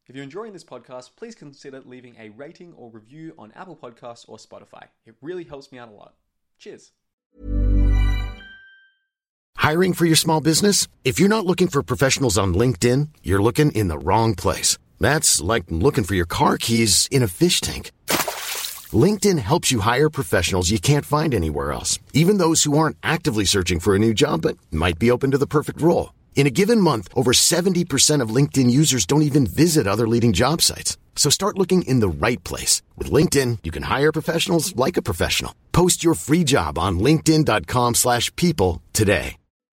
If you're enjoying this podcast, please consider leaving a rating or review on Apple Podcasts or Spotify. It really helps me out a lot. Cheers. Hiring for your small business? If you're not looking for professionals on LinkedIn, you're looking in the wrong place. That's like looking for your car keys in a fish tank. LinkedIn helps you hire professionals you can't find anywhere else, even those who aren't actively searching for a new job but might be open to the perfect role. In a given month, over 70% of LinkedIn users don't even visit other leading job sites. So start looking in the right place. With LinkedIn, you can hire professionals like a professional. Post your free job on linkedin.com/people today.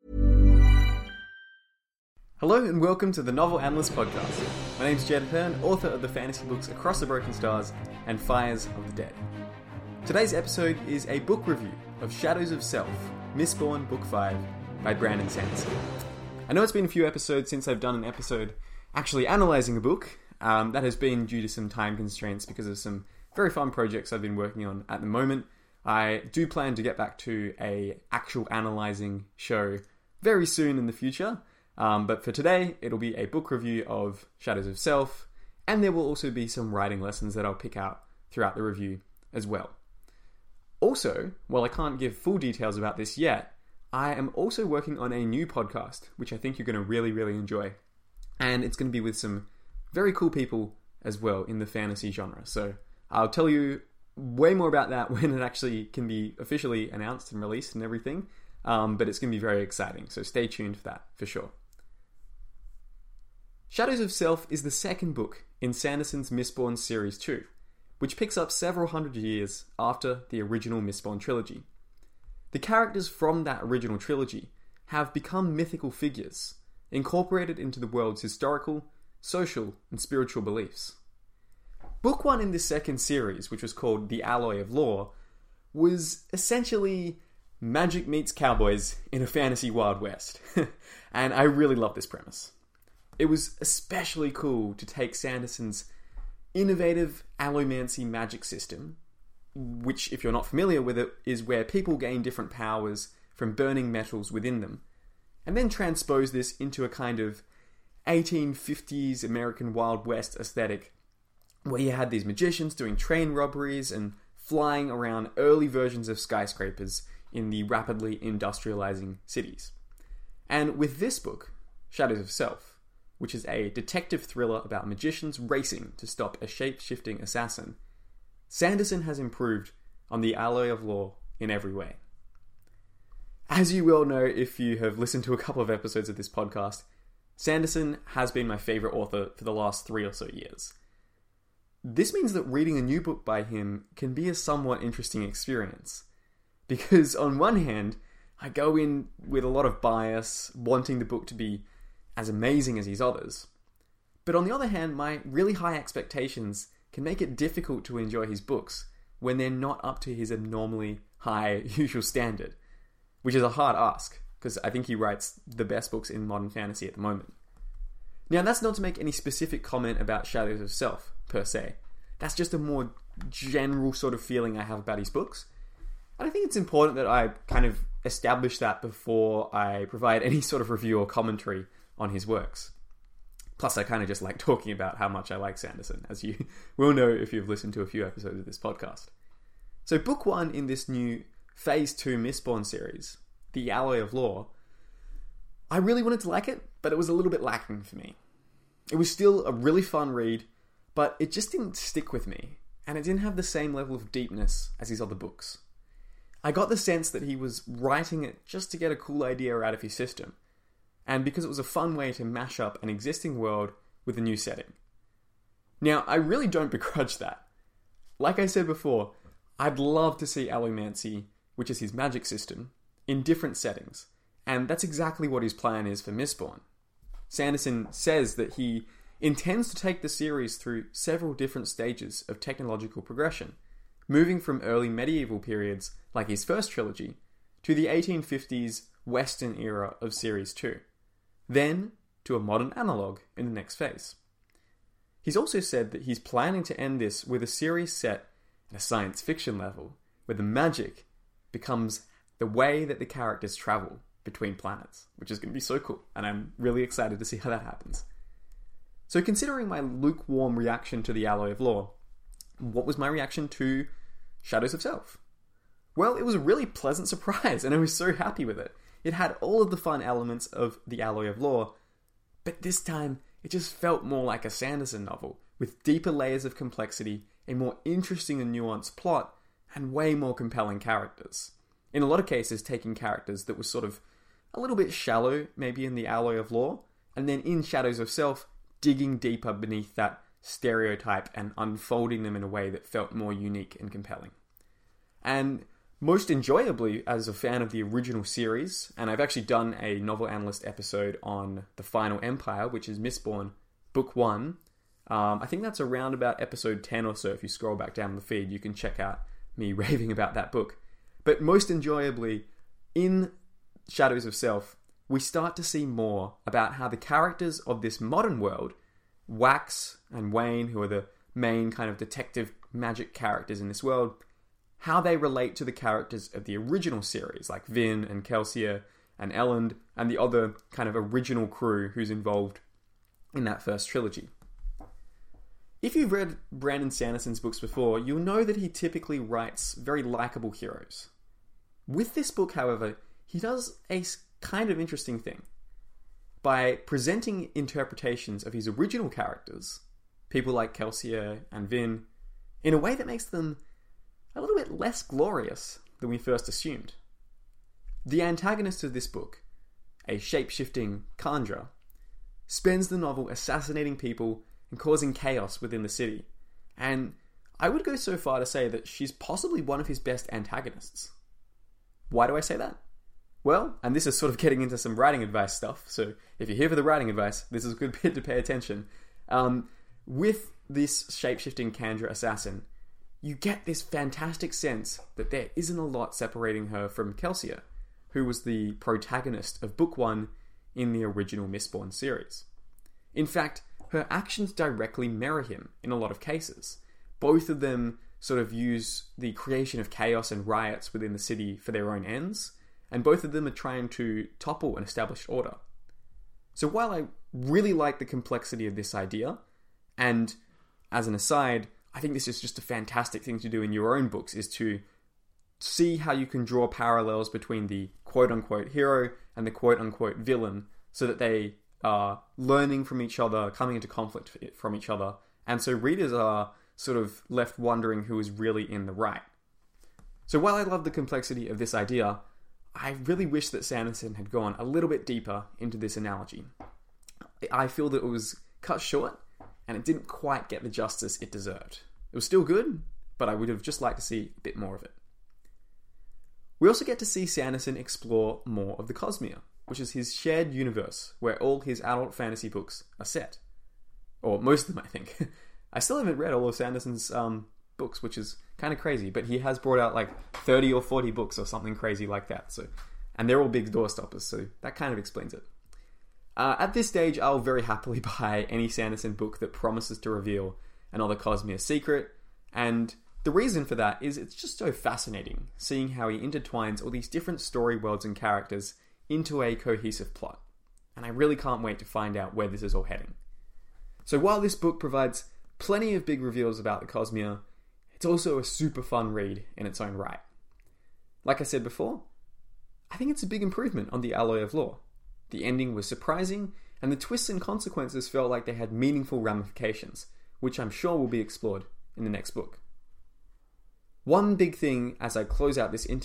Hello and welcome to the Novel Analyst Podcast. My name's Jed Hearn, author of the fantasy books Across the Broken Stars and Fires of the Dead. Today's episode is a book review of Shadows of Self, Mistborn Book 5 by Brandon Sanderson. I know it's been a few episodes since I've done an episode actually analysing a book. That has been due to some time constraints because of some very fun projects I've been working on at the moment. I do plan to get back to a actual analysing show very soon in the future. But for today, it'll be a book review of Shadows of Self, and there will also be some writing lessons that I'll pick out throughout the review as well. Also, while I can't give full details about this yet, I am also working on a new podcast, which I think you're going to really, really enjoy. And it's going to be with some very cool people as well in the fantasy genre. So I'll tell you way more about that when it actually can be officially announced and released and everything. But it's going to be very exciting, so stay tuned for that, for sure. Shadows of Self is the second book in Sanderson's Mistborn Series 2, which picks up several hundred years after the original Mistborn trilogy. The characters from that original trilogy have become mythical figures, incorporated into the world's historical, social, and spiritual beliefs. Book 1 in this second series, which was called The Alloy of Law, was essentially magic meets cowboys in a fantasy Wild West. And I really love this premise. It was especially cool to take Sanderson's innovative allomancy magic system, which, if you're not familiar with it, is where people gain different powers from burning metals within them, and then transpose this into a kind of 1850s American Wild West aesthetic, where you had these magicians doing train robberies and flying around early versions of skyscrapers in the rapidly industrializing cities. And with this book, Shadows of Self, which is a detective thriller about magicians racing to stop a shape-shifting assassin, Sanderson has improved on the Alloy of Law in every way. As you well know if you have listened to a couple of episodes of this podcast, Sanderson has been my favourite author for the last 3 or so years. This means that reading a new book by him can be a somewhat interesting experience. Because on one hand, I go in with a lot of bias, wanting the book to be as amazing as his others. But on the other hand, my really high expectations can make it difficult to enjoy his books when they're not up to his abnormally high usual standard, which is a hard ask, because I think he writes the best books in modern fantasy at the moment. Now, that's not to make any specific comment about Shadows of Self, per se. That's just a more general sort of feeling I have about his books. And I think it's important that I kind of establish that before I provide any sort of review or commentary on his works. Plus, I kind of just like talking about how much I like Sanderson, as you will know if you've listened to a few episodes of this podcast. So book 1 in this new Phase 2 Mistborn series, The Alloy of Law, I really wanted to like it, but it was a little bit lacking for me. It was still a really fun read, but it just didn't stick with me, and it didn't have the same level of deepness as his other books. I got the sense that he was writing it just to get a cool idea out of his system, and because it was a fun way to mash up an existing world with a new setting. Now, I really don't begrudge that. Like I said before, I'd love to see allomancy, which is his magic system, in different settings, and that's exactly what his plan is for Mistborn. Sanderson says that he intends to take the series through several different stages of technological progression, moving from early medieval periods, like his first trilogy, to the 1850s Western era of Series 2. Then to a modern analogue in the next phase. He's also said that he's planning to end this with a series set at a science fiction level, where the magic becomes the way that the characters travel between planets, which is going to be so cool, and I'm really excited to see how that happens. So considering my lukewarm reaction to the Alloy of Law, what was my reaction to Shadows of Self? Well, it was a really pleasant surprise, and I was so happy with it. It had all of the fun elements of the Alloy of Law, but this time it just felt more like a Sanderson novel, with deeper layers of complexity, a more interesting and nuanced plot, and way more compelling characters. In a lot of cases, taking characters that were sort of a little bit shallow, maybe in the Alloy of Law, and then in Shadows of Self, digging deeper beneath that stereotype and unfolding them in a way that felt more unique and compelling. And most enjoyably, as a fan of the original series, and I've actually done a Novel Analyst episode on The Final Empire, which is Mistborn, Book 1. I think that's around about episode 10 or so. If you scroll back down the feed, you can check out me raving about that book. But most enjoyably, in Shadows of Self, we start to see more about how the characters of this modern world, Wax and Wayne, who are the main kind of detective magic characters in this world, how they relate to the characters of the original series, like Vin and Kelsier and Elend, and the other kind of original crew who's involved in that first trilogy. If you've read Brandon Sanderson's books before, you'll know that he typically writes very likable heroes. With this book, however, he does a kind of interesting thing. By presenting interpretations of his original characters, people like Kelsier and Vin, in a way that makes them a little bit less glorious than we first assumed. The antagonist of this book, a shape-shifting Kandra, spends the novel assassinating people and causing chaos within the city, and I would go so far to say that she's possibly one of his best antagonists. Why do I say that? Well, and this is sort of getting into some writing advice stuff, so if you're here for the writing advice, this is a good bit to pay attention. With this shape-shifting Kandra assassin, you get this fantastic sense that there isn't a lot separating her from Kelsier, who was the protagonist of Book 1 in the original Mistborn series. In fact, her actions directly mirror him in a lot of cases. Both of them sort of use the creation of chaos and riots within the city for their own ends, and both of them are trying to topple an established order. So while I really like the complexity of this idea, and as an aside, I think this is just a fantastic thing to do in your own books, is to see how you can draw parallels between the quote-unquote hero and the quote-unquote villain, so that they are learning from each other, coming into conflict from each other, and so readers are sort of left wondering who is really in the right. So while I love the complexity of this idea, I really wish that Sanderson had gone a little bit deeper into this analogy. I feel that it was cut short, and it didn't quite get the justice it deserved. It was still good, but I would have just liked to see a bit more of it. We also get to see Sanderson explore more of the Cosmere, which is his shared universe where all his adult fantasy books are set. Or most of them, I think. I still haven't read all of Sanderson's books, which is kind of crazy, but he has brought out like 30 or 40 books or something crazy like that. And they're all big doorstoppers, so that kind of explains it. At this stage, I'll very happily buy any Sanderson book that promises to reveal another Cosmere secret, and the reason for that is it's just so fascinating, seeing how he intertwines all these different story worlds and characters into a cohesive plot. And I really can't wait to find out where this is all heading. So while this book provides plenty of big reveals about the Cosmere, it's also a super fun read in its own right. Like I said before, I think it's a big improvement on the Alloy of Law. The ending was surprising, and the twists and consequences felt like they had meaningful ramifications, which I'm sure will be explored in the next book. One big thing as I close out this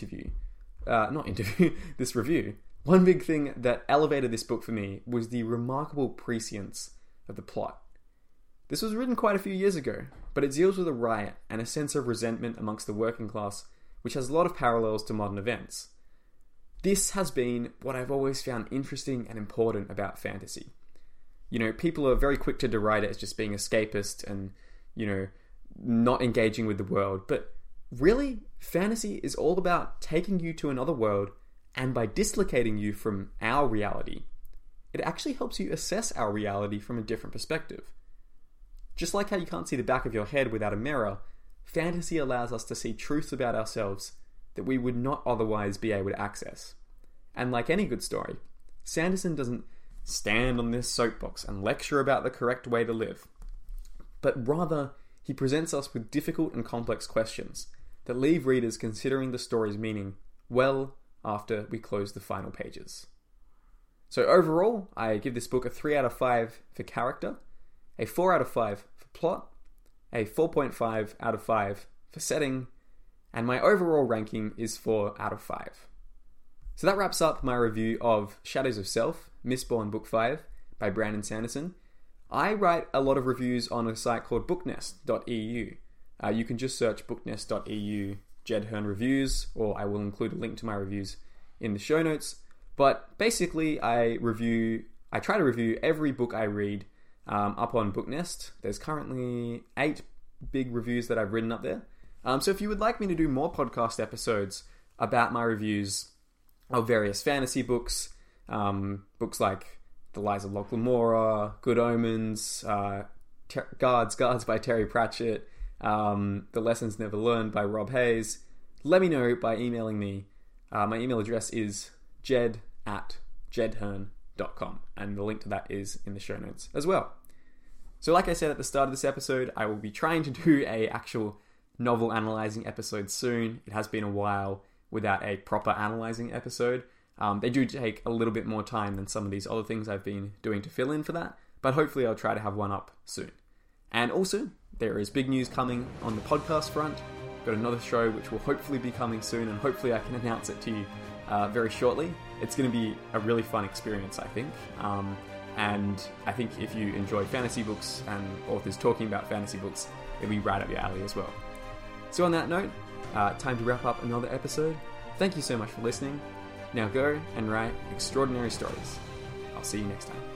this review, one big thing that elevated this book for me was the remarkable prescience of the plot. This was written quite a few years ago, but it deals with a riot and a sense of resentment amongst the working class, which has a lot of parallels to modern events. This has been what I've always found interesting and important about fantasy. You know, people are very quick to deride it as just being escapist and, not engaging with the world, but really, fantasy is all about taking you to another world, and by dislocating you from our reality, it actually helps you assess our reality from a different perspective. Just like how you can't see the back of your head without a mirror, fantasy allows us to see truths about ourselves that we would not otherwise be able to access. And like any good story, Sanderson doesn't stand on this soapbox and lecture about the correct way to live, but rather he presents us with difficult and complex questions that leave readers considering the story's meaning well after we close the final pages. So overall, I give this book a 3 out of 5 for character, a 4 out of 5 for plot, a 4.5 out of 5 for setting, and my overall ranking is 4 out of 5. So that wraps up my review of Shadows of Self, Mistborn Book 5 by Brandon Sanderson. I write a lot of reviews on a site called booknest.eu. You can just search booknest.eu Jed Herne reviews, or I will include a link to my reviews in the show notes. But basically, I try to review every book I read up on Booknest. There's currently 8 big reviews that I've written up there. So if you would like me to do more podcast episodes about my reviews of various fantasy books, books like The Lies of Locke Lamora, Good Omens, Guards by Terry Pratchett, The Lessons Never Learned by Rob Hayes, let me know by emailing me. My email address is jed@jedherne.com, and the link to that is in the show notes as well. So like I said at the start of this episode, I will be trying to do a actual novel analyzing episode soon. It has been a while without a proper analyzing episode. They do take a little bit more time than some of these other things I've been doing to fill in for that, but hopefully I'll try to have one up soon. And also, there is big news coming on the podcast front. Got another show which will hopefully be coming soon, and hopefully I can announce it to you very shortly. It's going to be a really fun experience, I think. And I think if you enjoy fantasy books and authors talking about fantasy books, it'll be right up your alley as well. So on that note, time to wrap up another episode. Thank you so much for listening. Now go and write extraordinary stories. I'll see you next time.